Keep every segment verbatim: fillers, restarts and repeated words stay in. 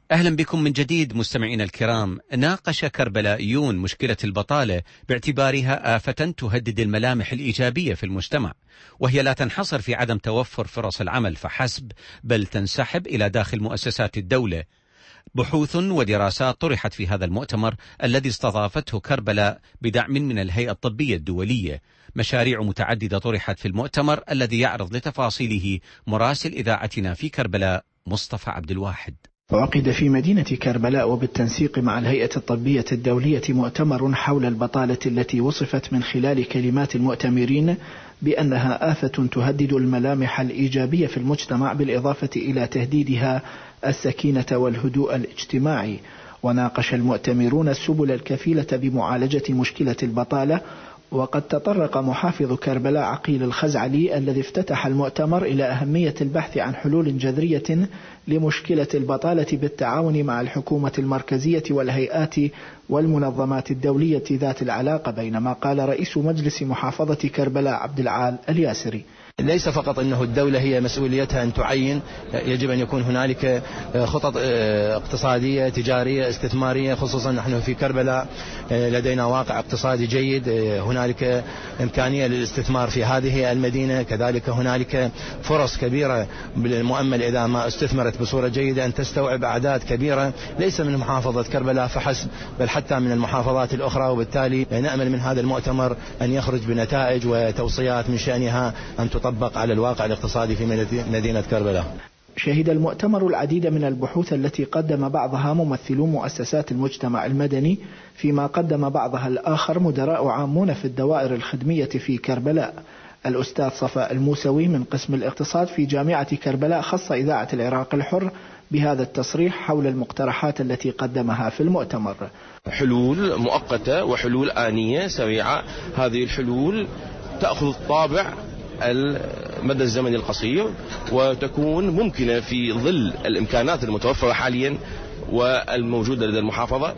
أهلا بكم من جديد مستمعينا الكرام. ناقش كربلائيون مشكلة البطالة باعتبارها آفة تهدد الملامح الإيجابية في المجتمع، وهي لا تنحصر في عدم توفر فرص العمل فحسب، بل تنسحب إلى داخل مؤسسات الدولة. بحوث ودراسات طرحت في هذا المؤتمر الذي استضافته كربلاء بدعم من الهيئة الطبية الدولية. مشاريع متعددة طرحت في المؤتمر الذي يعرض لتفاصيله مراسل إذاعتنا في كربلاء مصطفى عبد الواحد. عقد في مدينة كربلاء وبالتنسيق مع الهيئة الطبية الدولية مؤتمر حول البطالة التي وصفت من خلال كلمات المؤتمرين بأنها آفة تهدد الملامح الإيجابية في المجتمع، بالإضافة إلى تهديدها السكينة والهدوء الاجتماعي. وناقش المؤتمرون السبل الكفيلة بمعالجة مشكلة البطالة. وقد تطرق محافظ كربلاء عقيل الخزعلي الذي افتتح المؤتمر إلى أهمية البحث عن حلول جذرية لمشكلة البطالة بالتعاون مع الحكومة المركزية والهيئات والمنظمات الدولية ذات العلاقة، بينما قال رئيس مجلس محافظة كربلاء عبد العال الياسري: ليس فقط أنه الدولة هي مسؤوليتها أن تعين، يجب أن يكون هنالك خطط اقتصادية تجارية استثمارية، خصوصا نحن في كربلاء لدينا واقع اقتصادي جيد، هنالك إمكانية للاستثمار في هذه المدينة، كذلك هنالك فرص كبيرة بالمؤمل إذا ما استثمرت بصورة جيدة أن تستوعب أعداد كبيرة ليس من محافظة كربلاء فحسب بل حتى من المحافظات الأخرى. وبالتالي نأمل من هذا المؤتمر أن يخرج بنتائج وتوصيات من شأنها أن تطبق على الواقع الاقتصادي في مدينة كربلاء. شهد المؤتمر العديد من البحوث التي قدم بعضها ممثلو مؤسسات المجتمع المدني، فيما قدم بعضها الآخر مدراء عامون في الدوائر الخدمية في كربلاء. الأستاذ صفاء الموسوي من قسم الاقتصاد في جامعة كربلاء خص إذاعة العراق الحر بهذا التصريح حول المقترحات التي قدمها في المؤتمر: حلول مؤقتة وحلول آنية سريعة. هذه الحلول تأخذ الطابع المدى الزمني القصير وتكون ممكنة في ظل الإمكانات المتوفرة حاليا والموجودة لدى المحافظة،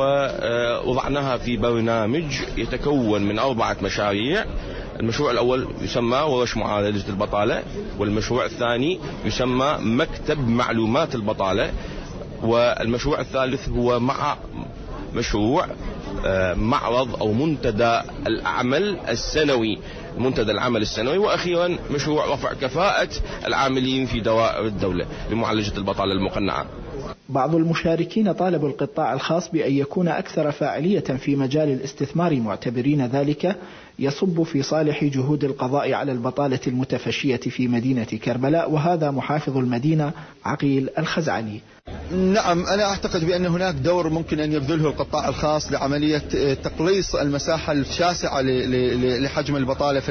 ووضعناها في برنامج يتكون من أربعة مشاريع. المشروع الأول يسمى ورش معالجة البطالة، والمشروع الثاني يسمى مكتب معلومات البطالة، والمشروع الثالث هو مع مشروع معرض أو منتدى العمل السنوي منتدى العمل السنوي، وأخيرا مشروع رفع كفاءة العاملين في دوائر الدولة لمعالجة البطالة المقنعة. بعض المشاركين طالبوا القطاع الخاص بأن يكون أكثر فاعلية في مجال الاستثمار، معتبرين ذلك يصب في صالح جهود القضاء على البطالة المتفشية في مدينة كربلاء. وهذا محافظ المدينة عقيل الخزعلي: نعم، أنا أعتقد بأن هناك دور ممكن أن يبذله القطاع الخاص لعملية تقليص المساحة الشاسعة لحجم البطالة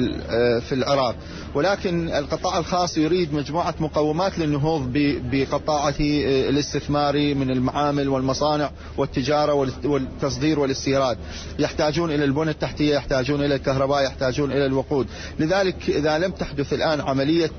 في العراق، ولكن القطاع الخاص يريد مجموعة مقومات للنهوض بقطاعه الاستثماري من المعامل والمصانع والتجارة والتصدير والاستيراد. يحتاجون إلى البنى التحتية، يحتاجون إلى الكهرباء، يحتاجون إلى الوقود. لذلك إذا لم تحدث الآن عملية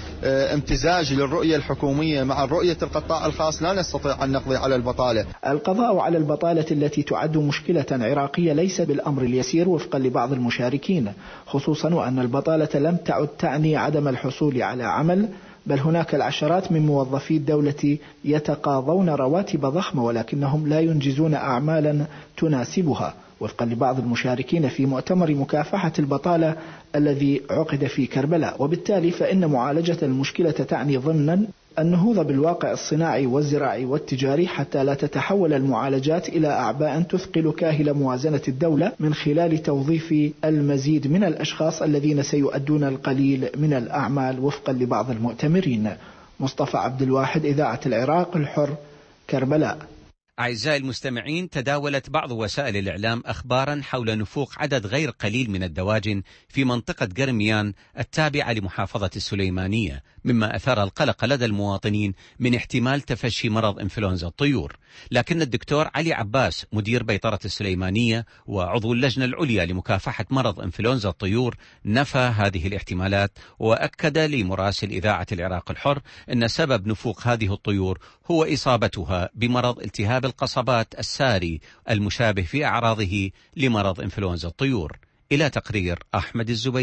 امتزاج للرؤية الحكومية مع رؤية القطاع الخاص لا نستطيع أن نقضي على البطالة. القضاء على البطالة التي تعد مشكلة عراقية ليس بالأمر اليسير وفقا لبعض المشاركين، خصوصا وأن البطالة لم تعد تعني عدم الحصول على عمل، بل هناك العشرات من موظفي الدولة يتقاضون رواتب ضخمة ولكنهم لا ينجزون أعمالا تناسبها، وفقا لبعض المشاركين في مؤتمر مكافحة البطالة الذي عقد في كربلاء. وبالتالي فإن معالجة المشكلة تعني ضمنا النهوض بالواقع الصناعي والزراعي والتجاري حتى لا تتحول المعالجات إلى أعباء تثقل كاهل موازنة الدولة من خلال توظيف المزيد من الأشخاص الذين سيؤدون القليل من الأعمال، وفقا لبعض المؤتمرين. مصطفى عبد الواحد، إذاعة العراق الحر، كربلاء. أعزائي المستمعين، تداولت بعض وسائل الإعلام أخبارا حول نفوق عدد غير قليل من الدواجن في منطقة قرميان التابعة لمحافظة السليمانية، مما أثار القلق لدى المواطنين من احتمال تفشي مرض إنفلونزا الطيور. لكن الدكتور علي عباس مدير بيطرة السليمانية وعضو اللجنة العليا لمكافحة مرض إنفلونزا الطيور نفى هذه الاحتمالات، وأكد لمراسل إذاعة العراق الحر أن سبب نفوق هذه الطيور هو إصابتها بمرض التهاب القصبات الساري المشابه في أعراضه لمرض إنفلونزا الطيور. إلى تقرير أحمد الزبيدي.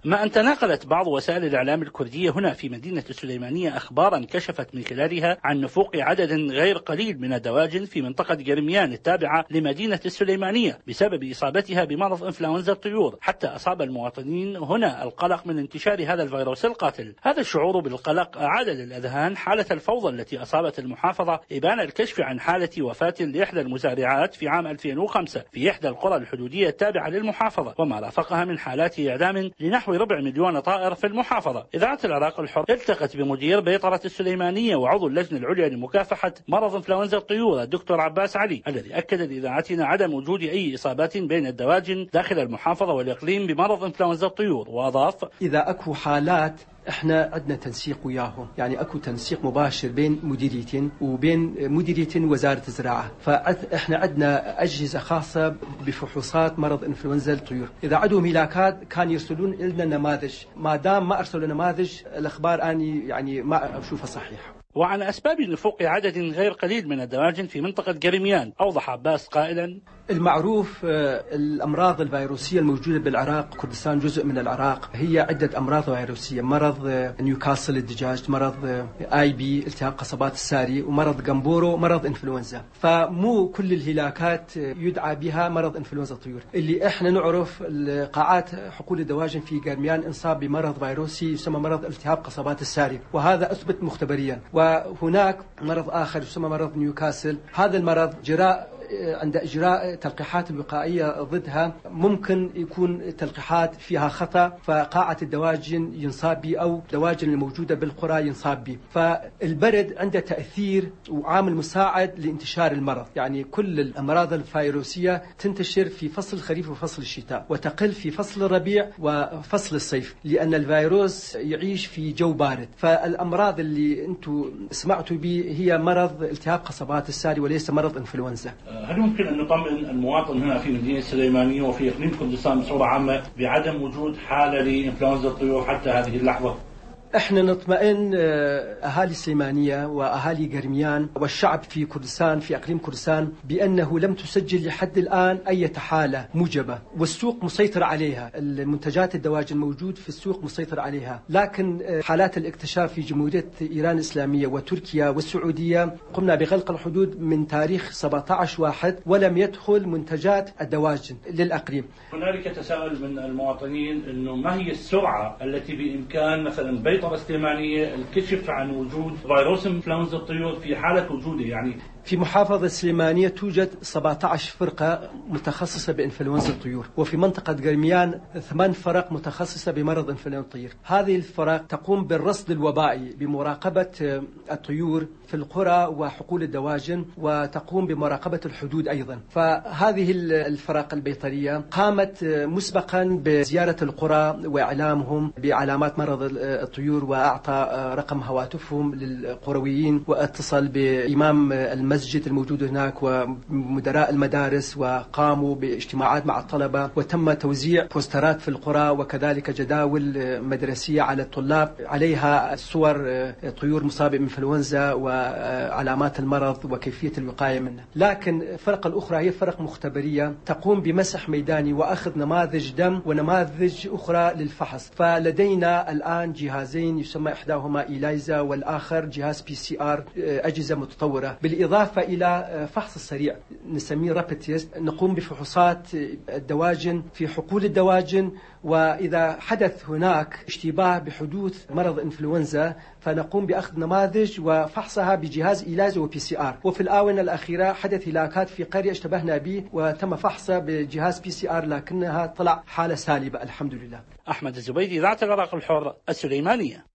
ما أن تناقلت بعض وسائل الإعلام الكردية هنا في مدينة السليمانية أخبارا كشفت من خلالها عن نفوق عدد غير قليل من الدواجن في منطقة جرميان التابعة لمدينة السليمانية بسبب إصابتها بمرض إنفلونزا الطيور، حتى أصاب المواطنين هنا القلق من انتشار هذا الفيروس القاتل. هذا الشعور بالقلق أعاد للأذهان حالة الفوضى التي أصابت المحافظة، إبان الكشف عن حالة وفاة لإحدى المزارعات في عام ألفين وخمسة في إحدى القرى الحدودية التابعة للمحافظة، وما رافقها من حالات إعدام لنحو ربع مليون طائر في المحافظة. إذاعة العراق الحر التقت بمدير بيطرة السليمانية وعضو اللجنة العليا لمكافحة مرض إنفلونزا الطيور الدكتور عباس علي، الذي أكد لإذاعتنا عدم وجود أي إصابات بين الدواجن داخل المحافظة والإقليم بمرض إنفلونزا الطيور، وأضاف: إذا أكو حالات احنا عندنا تنسيق وياهم، يعني اكو تنسيق مباشر بين مديريتين وبين مديريتين وزارة الزراعة، فاحنا عندنا أجهزة خاصة بفحوصات مرض انفلونزا الطيور. إذا عندهم هلاكات كان يرسلون لنا نماذج، ما دام ما أرسلوا نماذج الأخبار أني يعني ما أشوفها صحيحة. وعن أسباب نفوق عدد غير قليل من الدواجن في منطقة جرميان أوضح عباس قائلا: المعروف الأمراض الفيروسية الموجودة بالعراق، كردستان جزء من العراق، هي عدة أمراض فيروسية، مرض نيوكاسل الدجاج، مرض آي بي التهاب قصبات الساري، ومرض جامبورو، مرض إنفلونزا. فمو كل الهلاكات يدعى بها مرض إنفلونزا الطيور. اللي احنا نعرف قاعات حقول الدواجن في جرميان انصاب بمرض فيروسي يسمى مرض التهاب قصبات الساري، وهذا أثبت مختبريا. وهناك مرض آخر يسمى مرض نيوكاسل، هذا المرض جراء عند إجراء تلقيحات الوقائية ضدها ممكن يكون تلقيحات فيها خطأ، فقاعة الدواجن ينصاب بي أو الدواجن الموجودة بالقرى ينصاب بي. فالبرد عنده تأثير وعامل مساعد لانتشار المرض، يعني كل الأمراض الفيروسية تنتشر في فصل الخريف وفصل الشتاء، وتقل في فصل الربيع وفصل الصيف، لأن الفيروس يعيش في جو بارد. فالأمراض اللي أنتم سمعتوا به هي مرض التهاب قصبات الساري وليس مرض إنفلونزا. هل يمكن أن نطمئن المواطن هنا في مدينة السليمانية وفي إقليم كردستان بصورة عامة بعدم وجود حالة لإنفلونزا الطيور حتى هذه اللحظة؟ احنا نطمئن اهالي السليمانية واهالي جرميان والشعب في كردستان في اقليم كردستان بانه لم تسجل لحد الان اي حالة موجبة، والسوق مسيطر عليها، المنتجات الدواجن موجود في السوق مسيطر عليها. لكن حالات الاكتشاف في جمهورية ايران الاسلامية وتركيا والسعودية قمنا بغلق الحدود من تاريخ سبعة عشر واحد ولم يدخل منتجات الدواجن للاقليم. هنالك تساؤل من المواطنين انه ما هي السرعة التي بامكان مثلا بيت السليمانية الكشف عن وجود فيروس انفلونزا الطيور في حالة وجوده؟ يعني في محافظة السليمانية توجد سبعة عشر فرقة متخصصة بإنفلونزا الطيور، وفي منطقة جرميان ثمان فرق متخصصة بمرض إنفلونزا الطيور. هذه الفرق تقوم بالرصد الوبائي بمراقبة الطيور في القرى وحقول الدواجن، وتقوم بمراقبة الحدود أيضا. فهذه الفرق البيطرية قامت مسبقا بزيارة القرى وإعلامهم بعلامات مرض الطيور، وأعطى رقم هواتفهم للقرويين، واتصل بإمام المسجد الموجود هناك ومدراء المدارس، وقاموا باجتماعات مع الطلبة، وتم توزيع بوسترات في القرى وكذلك جداول مدرسية على الطلاب عليها صور طيور مصابة بإنفلونزا وعلامات المرض وكيفية الوقاية منه. لكن الفرق الأخرى هي فرق مختبرية تقوم بمسح ميداني وأخذ نماذج دم ونماذج أخرى للفحص. فلدينا الآن جهازين يسمى إحداهما إيلايزا والآخر جهاز بي سي آر، أجهزة متطورة، بالإضافة إلى فحص السريع نسميه رابيد تيست. نقوم بفحوصات الدواجن في حقول الدواجن، وإذا حدث هناك اشتباه بحدوث مرض إنفلونزا فنقوم بأخذ نماذج وفحصها بجهاز إيلايزا وبي سي آر. وفي الآونة الأخيرة حدث هلاكات في قرية اشتبهنا به وتم فحصها بجهاز بي سي آر، لكنها طلع حالة سالبة الحمد لله. أحمد الزبيدي، إذاعة العراق الحر، السليمانية.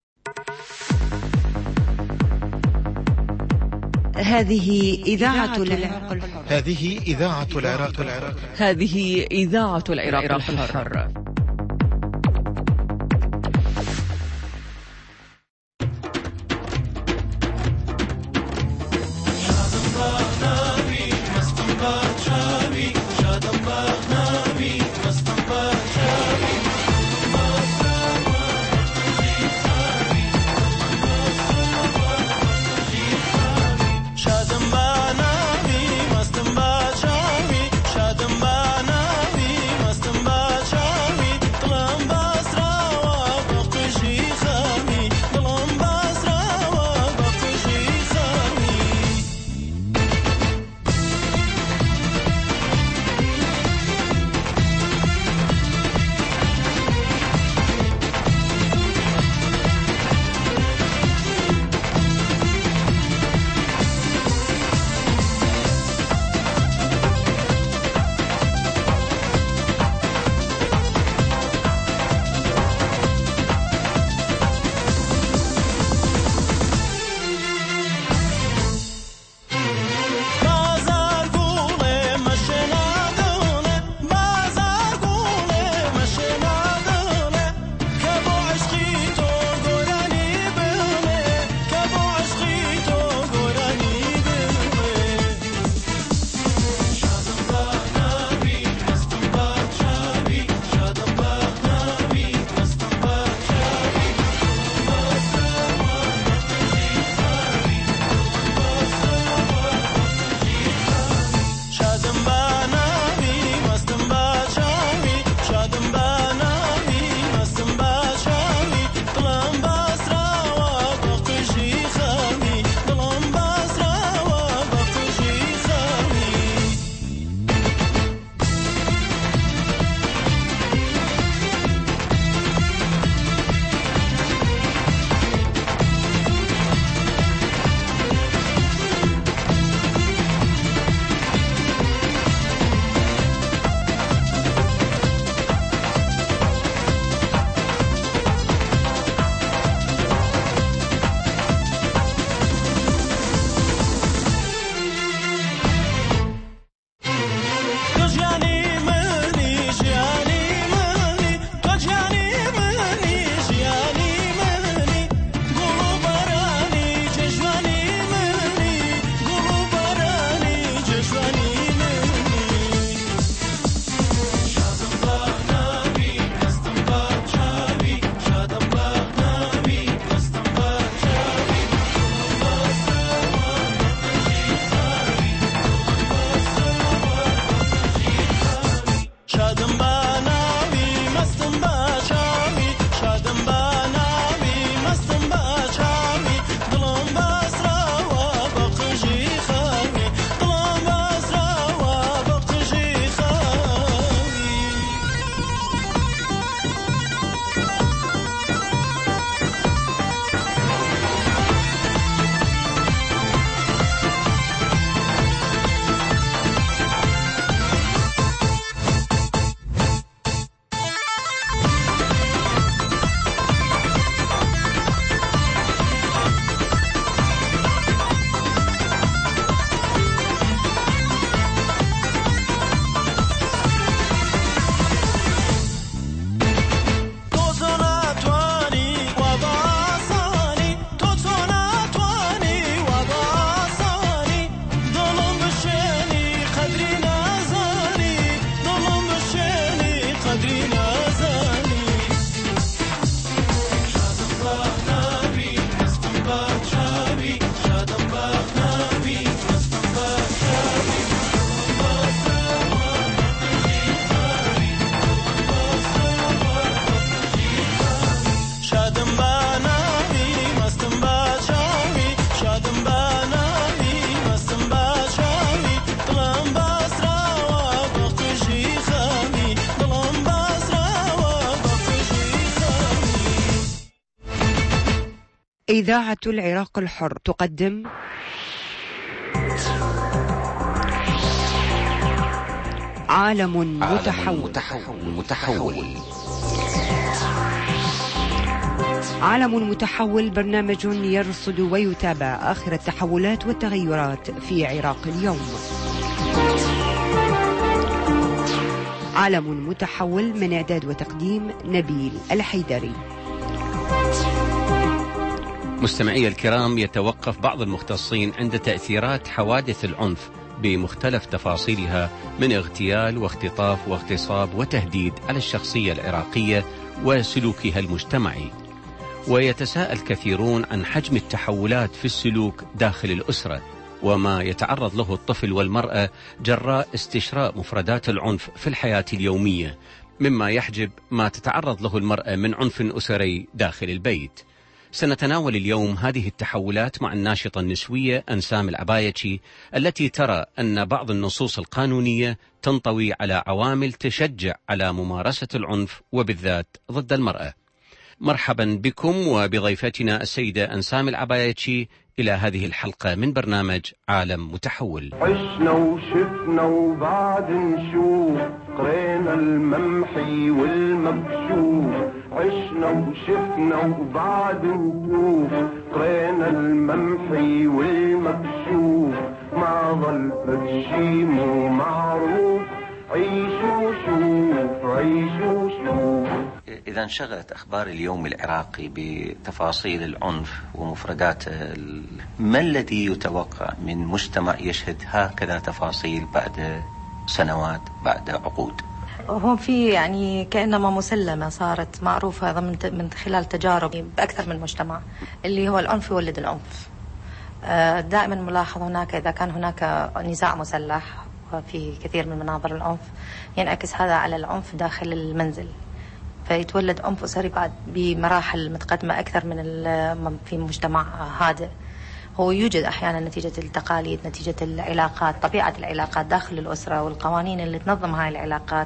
هذه إذاعة العراق الحر. هذه إذاعة العراق الحر. هذه إذاعة العراق الحر. إذاعة العراق الحر تقدم عالم متحول, متحول, متحول. عالم متحول برنامج يرصد ويتابع آخر التحولات والتغيرات في عراق اليوم. عالم متحول من إعداد وتقديم نبيل الحيدري. مستمعي الكرام، يتوقف بعض المختصين عند تأثيرات حوادث العنف بمختلف تفاصيلها من اغتيال واختطاف واغتصاب وتهديد على الشخصية العراقية وسلوكها المجتمعي، ويتساءل كثيرون عن حجم التحولات في السلوك داخل الأسرة وما يتعرض له الطفل والمرأة جراء استشراء مفردات العنف في الحياة اليومية، مما يحجب ما تتعرض له المرأة من عنف أسري داخل البيت. سنتناول اليوم هذه التحولات مع الناشطة النسوية أنسام العبايتشي، التي ترى أن بعض النصوص القانونية تنطوي على عوامل تشجع على ممارسة العنف وبالذات ضد المرأة. مرحبا بكم وبضيفتنا السيدة أنسام العبايتشي إلى هذه الحلقة من برنامج عالم متحول. عشنا وشفنا وبعد نشوف، قرينا الممحي والمكشوف. عشنا وشفنا وبعد نشوف، قرينا الممحي والمكشوف. ما ظل فدشي مو معروف، عيشوا شوف عيشوا شوف. إذا انشغلت أخبار اليوم العراقي بتفاصيل العنف ومفرداته، ما الذي يتوقع من مجتمع يشهد هكذا تفاصيل بعد سنوات بعد عقود؟ هون في يعني كأنما مسلمة صارت معروفة هذا من من خلال تجارب بأكثر من مجتمع، اللي هو العنف يولد العنف. دائما ملاحظ هناك إذا كان هناك نزاع مسلح في كثير من مناظر العنف ينعكس هذا على العنف داخل المنزل، فيتولد عنف أسري بعد بمراحل متقدمة أكثر من في مجتمع هادئ. هو يوجد أحيانا نتيجة التقاليد، نتيجة العلاقات، طبيعة العلاقات داخل الأسرة والقوانين اللي تنظم هاي العلاقات،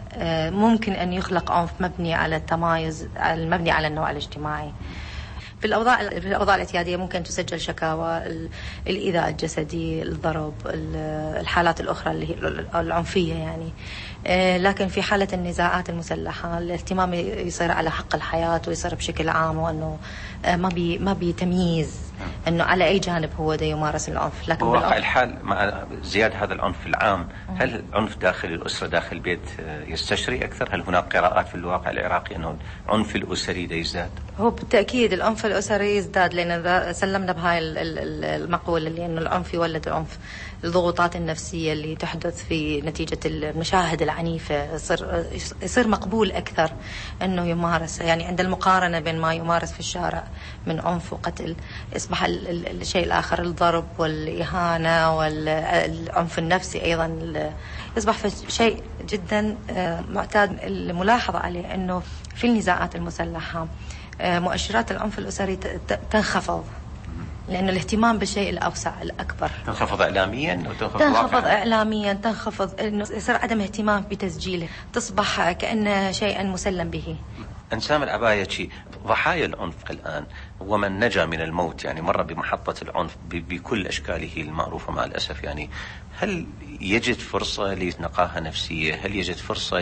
ممكن أن يخلق عنف مبني على التمايز، المبني على النوع الاجتماعي. في الأوضاع في الأوضاع الاعتيادية ممكن تسجل شكاوى الإيذاء الجسدي، الضرب، الحالات الأخرى اللي هي العنفية يعني. لكن في حالة النزاعات المسلحة الاهتمام يصير على حق الحياة ويصير بشكل عام، وأنه ما بي ما بيتمييز أنه على أي جانب هو ده يمارس العنف. لكن بواقع الحال مع زيادة هذا العنف العام، هل العنف داخل الأسرة داخل البيت يستشري أكثر؟ هل هناك قراءات في الواقع العراقي أنه العنف الأسري ده يزداد؟ هو بالتأكيد العنف الأسري يزداد، لأن سلمنا بهاي المقولة اللي أنه العنف يولد العنف. الضغوطات النفسية اللي تحدث في نتيجة المشاهد العنيفة يصير يصير مقبول أكثر أنه يمارس، يعني عند المقارنة بين ما يمارس في الشارع من عنف وقتل، يصبح الشيء الآخر الضرب والإهانة والعنف النفسي أيضا يصبح شيء جدا معتاد. الملاحظة عليه أنه في النزاعات المسلحة مؤشرات العنف الأسري تنخفض، لأن الاهتمام بالشيء الأوسع الأكبر. تنخفض إعلاميا وتنخفض تنخفض إعلاميا تنخفض إنه يصير عدم اهتمام بتسجيله، تصبح كأنه شيئا مسلم به. أنسام العبايتشي، ضحايا العنف الآن ومن نجا من الموت يعني مر بمحطة العنف بكل أشكاله المعروفة مع الأسف، يعني هل يجد فرصة لنقاهة نفسية؟ هل يجد فرصة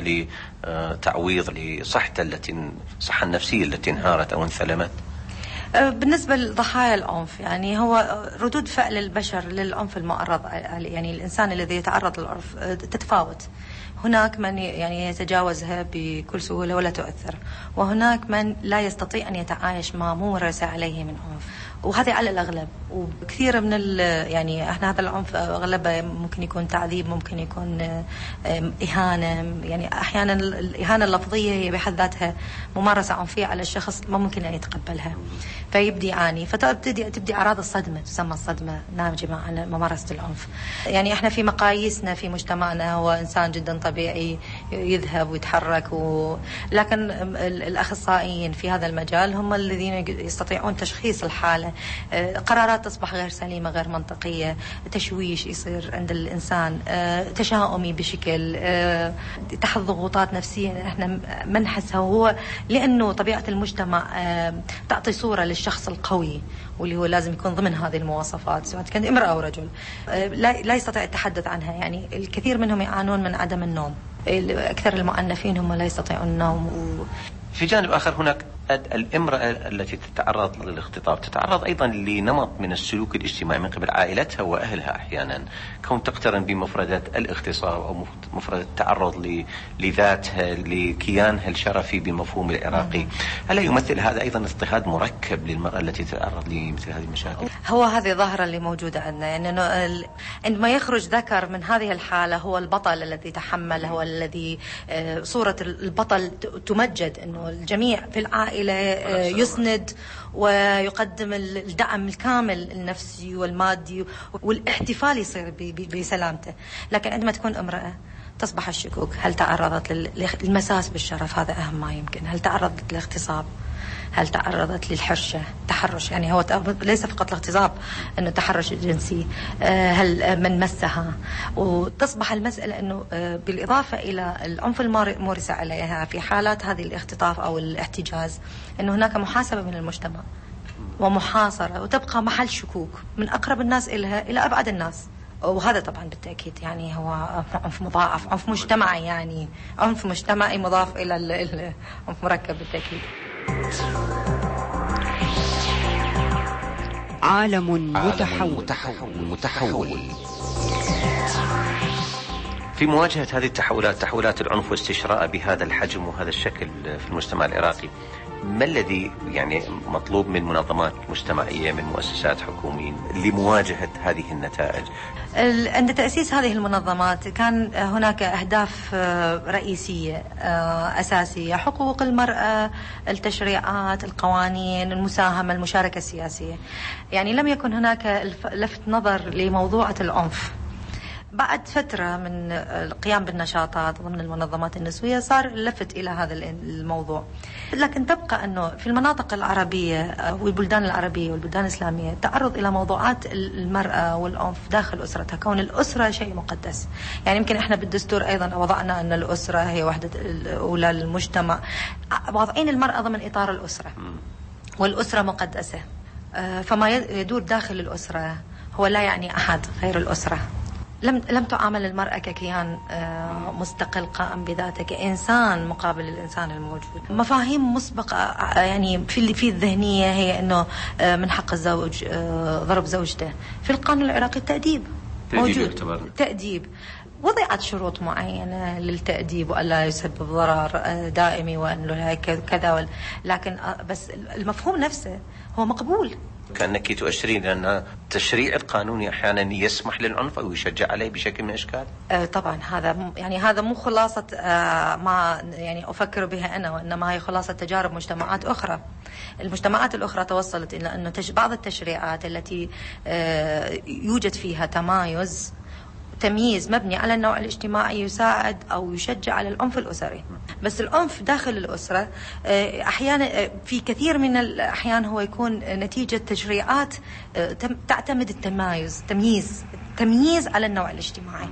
لتعويض لصحته التي صحة النفسية التي انهارت أو انثلمت؟ بالنسبة لضحايا العنف يعني هو ردود فعل البشر للعنف المعرض، يعني الإنسان الذي يتعرض للعنف تتفاوت. هناك من يعني يتجاوزها بكل سهولة ولا تؤثر، وهناك من لا يستطيع أن يتعايش مع ممارسة عليه من عنف، وهذا على الأغلب. وكثير من يعني احنا هذا العنف أغلبه ممكن يكون تعذيب، ممكن يكون إهانة، يعني أحيانا الإهانة اللفظية هي بحد ذاتها ممارسة عنفية على الشخص ما ممكن أن يتقبلها، فيبدي يعاني، فتبدي تبدي أعراض الصدمة، تسمى الصدمة ناتجة عن ممارسة العنف. يعني احنا في مقاييسنا في مجتمعنا هو إنسان جدا طبيعي يذهب ويتحرك و... لكن الأخصائيين في هذا المجال هم الذين يستطيعون تشخيص الحالة. قرارات تصبح غير سليمة غير منطقية، تشويش يصير عند الإنسان، تشاؤمي بشكل، تحت ضغوطات نفسية احنا ما نحسها، وهو لأنه طبيعة المجتمع تعطي صورة للشخص القوي واللي هو لازم يكون ضمن هذه المواصفات سواء كانت امرأة أو رجل، لا لا يستطيع التحدث عنها. يعني الكثير منهم يعانون من عدم النوم، أكثر المؤنفين هم لا يستطيعون النوم. و... في جانب آخر هناك الامرأة التي تتعرض للاختطاف تتعرض أيضا لنمط من السلوك الاجتماعي من قبل عائلتها وأهلها أحيانا، كون تقترن بمفردات الاغتصاب أو مفردات التعرض لذاتها لكيانها الشرفي بمفهوم العراقي. ألا يمثل هذا أيضا اضطهاد مركب للمرأة التي تتعرض لمثل هذه المشاكل؟ هو هذه ظاهرة اللي موجودة عندنا، يعني عندما يخرج ذكر من هذه الحالة هو البطل الذي تحمل، هو الذي صورة البطل تمجد، أنه الجميع في العائلة يسند ويقدم الدعم الكامل النفسي والمادي والاحتفال يصير بسلامته. لكن عندما تكون امرأة تصبح الشكوك، هل تعرضت للمساس بالشرف؟ هذا أهم ما يمكن. هل تعرضت للاغتصاب؟ هل تعرضت للحرشة؟ تحرش، يعني هو ليس فقط الاغتصاب، أنه تحرش جنسي، هل من مسها؟ وتصبح المسألة أنه بالإضافة إلى العنف الممارس عليها في حالات هذه الاختطاف أو الاحتجاز، أنه هناك محاسبة من المجتمع ومحاصرة، وتبقى محل شكوك من أقرب الناس إلها إلى أبعد الناس. وهذا طبعا بالتأكيد يعني هو عنف مضاعف، عنف مجتمعي، يعني عنف مجتمعي مضاف إلى العنف مركب بالتأكيد. عالم متحول متحول متحول في مواجهة هذه التحولات، تحولات العنف واستشراء بهذا الحجم وهذا الشكل في المجتمع العراقي، ما الذي يعني مطلوب من منظمات مجتمعية، من مؤسسات حكومية لمواجهة هذه النتائج؟ عند تأسيس هذه المنظمات كان هناك أهداف رئيسية أساسية: حقوق المرأة، التشريعات، القوانين، المساهمة، المشاركة السياسية. يعني لم يكن هناك لفت نظر لموضوع العنف. بعد فترة من القيام بالنشاطات ضمن المنظمات النسوية صار اللفت إلى هذا الموضوع، لكن تبقى أنه في المناطق العربية والبلدان العربية والبلدان الإسلامية تعرض إلى موضوعات المرأة والعنف داخل أسرتها، كون الأسرة شيء مقدس. يعني يمكن إحنا بالدستور أيضا وضعنا أن الأسرة هي وحدة الأولى للمجتمع، واضعين المرأة ضمن إطار الأسرة، والأسرة مقدسة، فما يدور داخل الأسرة هو لا يعني أحد غير الأسرة. لم لم تعامل المرأة ككيان مستقل قائم بذاته، كإنسان مقابل الإنسان الموجود. مفاهيم مسبقة يعني في في الذهنية هي إنه من حق الزوج ضرب زوجته. في القانون العراقي التأديب موجود، تأديب. وضعت شروط معينة للتأديب وألا يسبب ضرر دائمي وأنه كذا، لكن بس المفهوم نفسه هو مقبول. كأنك تؤشرين أن التشريع القانوني أحيانا يسمح للعنف أو يشجع عليه بشكل من الأشكال. آه طبعا هذا يعني هذا مو خلاصة آه ما يعني أفكر بها أنا، وإنما هي خلاصة تجارب مجتمعات أخرى. المجتمعات الأخرى توصلت إلى أنه بعض التشريعات التي آه يوجد فيها تمايز تمييز مبني على النوع الاجتماعي يساعد أو يشجع على العنف الأسري. بس العنف داخل الأسرة أحيانا في كثير من الأحيان هو يكون نتيجة تشريعات تعتمد التمايز تمييز تمييز على النوع الاجتماعي،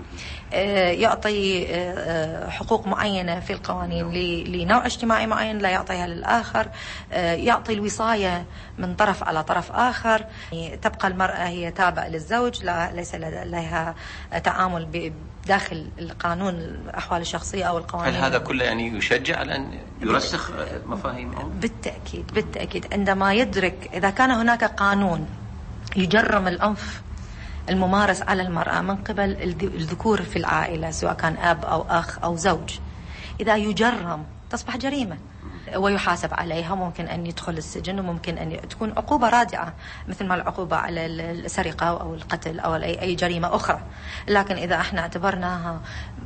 يعطي حقوق معينة في القوانين لنوع اجتماعي معين لا يعطيها للآخر، يعطي الوصاية من طرف على طرف آخر. تبقى المرأة هي تابعة للزوج، لا ليس لها تعامل داخل القانون الأحوال الشخصية أو القوانين. هل هذا كله يعني يشجع على أن يرسخ مفاهيم؟ بالتأكيد بالتأكيد. عندما يدرك إذا كان هناك قانون يجرم العنف الممارس على المرأة من قبل الذكور في العائلة سواء كان أب أو أخ أو زوج، إذا يجرم تصبح جريمة ويحاسب عليها، ممكن أن يدخل السجن وممكن أن تكون عقوبة رادعة مثل ما العقوبة على السرقة أو القتل أو أي جريمة أخرى. لكن إذا احنا اعتبرناها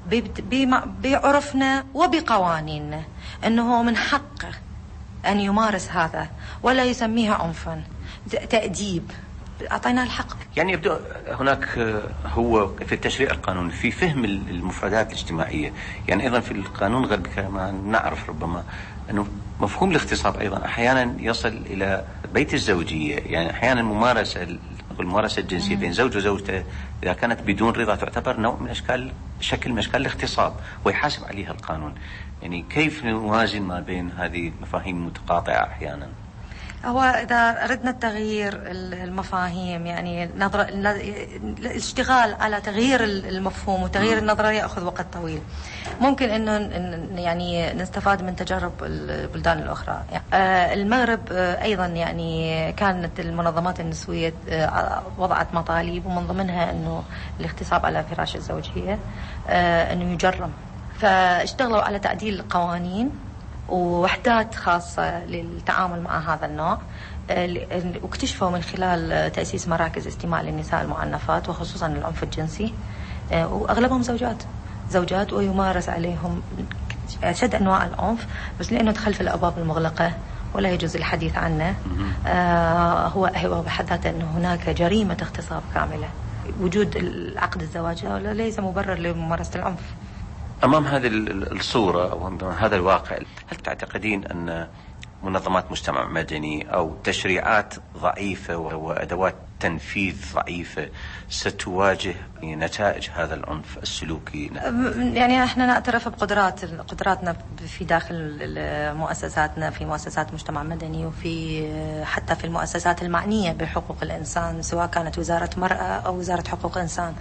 بعرفنا وبقوانيننا أنه من حقه أن يمارس هذا ولا يسميه عنفا، تأديب، أعطيناه الحق. يعني يبدو هناك هو في التشريع القانوني في فهم المفردات الاجتماعية، يعني أيضا في القانون غير كما نعرف ربما أنه مفهوم الاغتصاب أيضا أحيانا يصل إلى بيت الزوجية، يعني أحيانا ممارسة الممارسة الجنسية بين زوج وزوجته إذا كانت بدون رضا تعتبر نوع من أشكال شكل من أشكال الاغتصاب ويحاسب عليها القانون. يعني كيف نوازن ما بين هذه المفاهيم المتقاطعة أحيانا؟ هو إذا أردنا التغيير المفاهيم، يعني نظرة الاشتغال على تغيير المفهوم وتغيير النظرة يأخذ وقت طويل. ممكن إنه يعني نستفاد من تجارب البلدان الأخرى. المغرب أيضا يعني كانت المنظمات النسوية وضعت مطالب ومن ضمنها إنه الاغتصاب على فراش الزوجية إنه يجرم، فاشتغلوا على تعديل القوانين ووحدات خاصة للتعامل مع هذا النوع، واكتشفوا من خلال تأسيس مراكز استماع للنساء المعنفات وخصوصا العنف الجنسي، وأغلبهم زوجات زوجات ويمارس عليهم أشد أنواع العنف، بس لأنه دخل في الأبواب المغلقة ولا يجوز الحديث عنه. آه هو هو بحد ذاته أنه هناك جريمة اغتصاب كاملة. وجود العقد الزواج ليس مبرر لممارسة العنف. أمام هذه الصورة أو هذا الواقع، هل تعتقدين أن منظمات مجتمع مدني أو تشريعات ضعيفة وأدوات تنفيذ ضعيفة ستواجه نتائج هذا العنف السلوكي؟ يعني احنا نعترف بقدرات قدراتنا في داخل مؤسساتنا، في مؤسسات مجتمع مدني وفي حتى في المؤسسات المعنية بحقوق الإنسان، سواء كانت وزارة مرأة أو وزارة حقوق إنسان.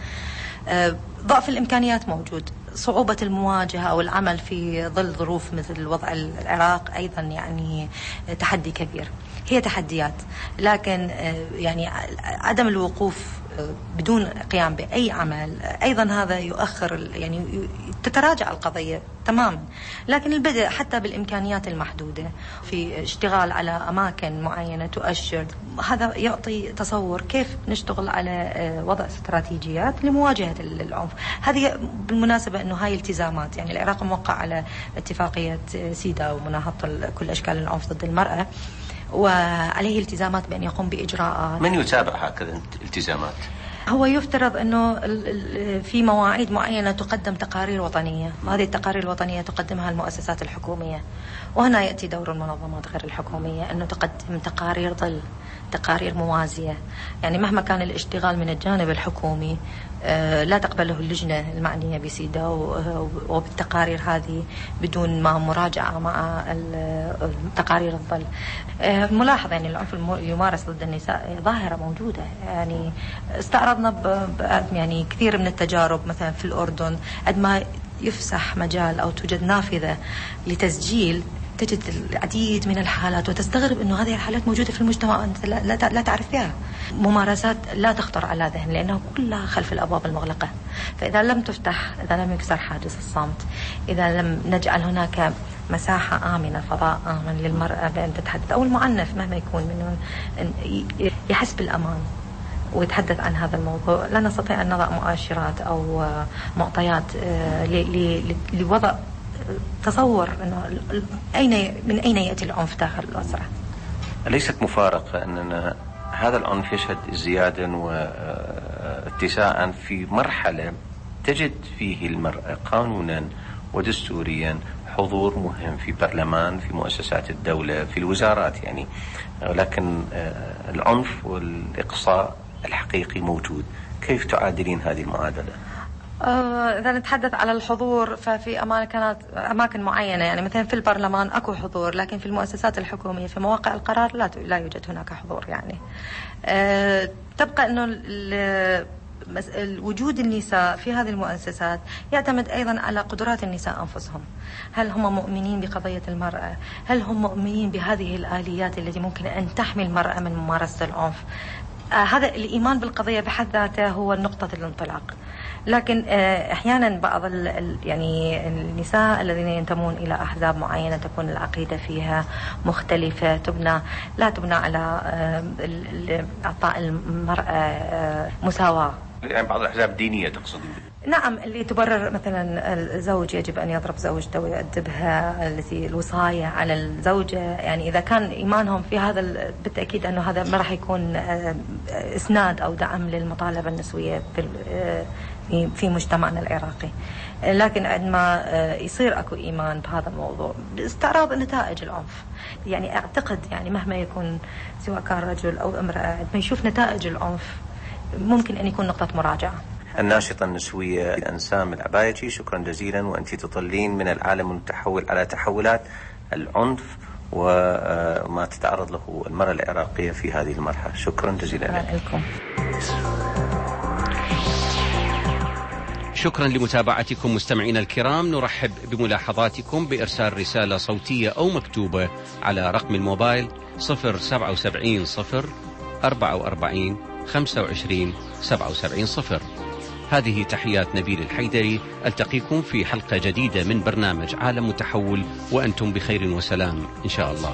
ضعف الإمكانيات موجود، صعوبة المواجهة أو العمل في ظل ظروف مثل وضع العراق أيضا يعني تحدي كبير. هي تحديات، لكن يعني عدم الوقوف بدون قيام بأي عمل أيضا هذا يؤخر، يعني تتراجع القضية تماما. لكن البدء حتى بالإمكانيات المحدودة في اشتغال على أماكن معينة تؤشر، هذا يعطي تصور كيف نشتغل على وضع استراتيجيات لمواجهة العنف. هذه بالمناسبة أنه هاي التزامات، يعني العراق موقع على اتفاقية سيدا ومناهضة كل أشكال العنف ضد المرأة، وعليه التزامات بأن يقوم بإجراءات. من يتابع هكذا التزامات؟ هو يفترض أنه في مواعيد معينة تقدم تقارير وطنية، وهذه التقارير الوطنية تقدمها المؤسسات الحكومية، وهنا يأتي دور المنظمات غير الحكومية أنه تقدم تقارير ظل، تقارير موازية. يعني مهما كان الاشتغال من الجانب الحكومي لا تقبله اللجنة المعنية بسيدا وبالتقارير هذه بدون ما مراجعة مع تقارير الظل. ملاحظة يعني العنف يمارس ضد النساء ظاهرة موجودة. يعني استعرضنا يعني كثير من التجارب مثلا في الأردن، عندما يفسح مجال أو توجد نافذة لتسجيل تجد العديد من الحالات وتستغرب أنه هذه الحالات موجودة في المجتمع وأنت لا, لا, لا تعرف بها. ممارسات لا تخطر على ذهن لأنها كلها خلف الأبواب المغلقة. فإذا لم تفتح، إذا لم يكسر حاجز الصمت، إذا لم نجعل هناك مساحة آمنة، فضاء آمن للمرأة بأن تتحدث أو المعنف مهما يكون منه يحس بالأمان ويتحدث عن هذا الموضوع، لا نستطيع أن نضع مؤشرات أو معطيات لوضع تصور أنه أين من أين يأتي العنف داخل الأسرة. ليست مفارقة أننا هذا العنف يشهد ازديادا واتساعا في مرحلة تجد فيه المرأة قانونا ودستوريا حضور مهم في برلمان، في مؤسسات الدولة، في الوزارات يعني، لكن العنف والإقصاء الحقيقي موجود. كيف تعادلين هذه المعادلة؟ إذا نتحدث على الحضور ففي أماكن أماكن معينة، يعني مثلا في البرلمان أكو حضور، لكن في المؤسسات الحكومية في مواقع القرار لا لا يوجد هناك حضور. يعني أه تبقى إنه وجود النساء في هذه المؤسسات يعتمد أيضا على قدرات النساء أنفسهم. هل هم مؤمنين بقضية المرأة؟ هل هم مؤمنين بهذه الآليات التي ممكن أن تحمي المرأة من ممارسة العنف؟ آه هذا الإيمان بالقضية بحد ذاته هو نقطة الانطلاق. لكن احيانا بعض يعني النساء الذين ينتمون الى احزاب معينه تكون العقيده فيها مختلفه، تبنى لا تبنى على اعطاء المراه مساواه. يعني بعض الاحزاب الدينيه تقصدين؟ نعم، اللي تبرر مثلا الزوج يجب أن يضرب زوجته ويؤدبها، التي الوصاية على الزوجة، يعني إذا كان إيمانهم في هذا بالتأكيد أنه هذا ما راح يكون إسناد أو دعم للمطالبة النسوية في في مجتمعنا العراقي. لكن عندما يصير أكو إيمان بهذا الموضوع باستعراض نتائج العنف، يعني أعتقد يعني مهما يكون سواء كان رجل أو امرأة، عندما يشوف نتائج العنف ممكن أن يكون نقطة مراجعة. الناشطة النسوية أنسام العبايجي، شكرا جزيلا، وأنت تطلين من العالم المتحول على تحولات العنف وما تتعرض له المرأة العراقية في هذه المرحلة. شكرا جزيلا لكم. شكرا لمتابعتكم مستمعينا الكرام. نرحب بملاحظاتكم بإرسال رسالة صوتية أو مكتوبة على رقم الموبايل صفر سبعة وسبعين صفر أربعة وأربعين خمسة وعشرين سبعة وسبعين صفر. هذه تحيات نبيل الحيدري، ألتقيكم في حلقة جديدة من برنامج عالم متحول وأنتم بخير وسلام إن شاء الله.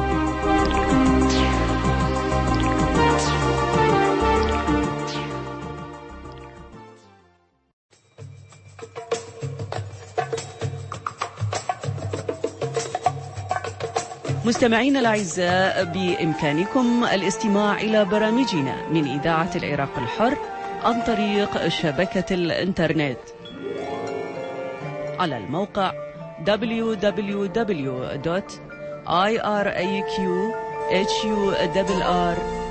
مستمعينا الأعزاء، بإمكانكم الاستماع إلى برامجنا من إذاعة العراق الحر عن طريق شبكة الإنترنت على الموقع دبليو دبليو دبليو دوت آي آر إيه كيو إتش يو آر آر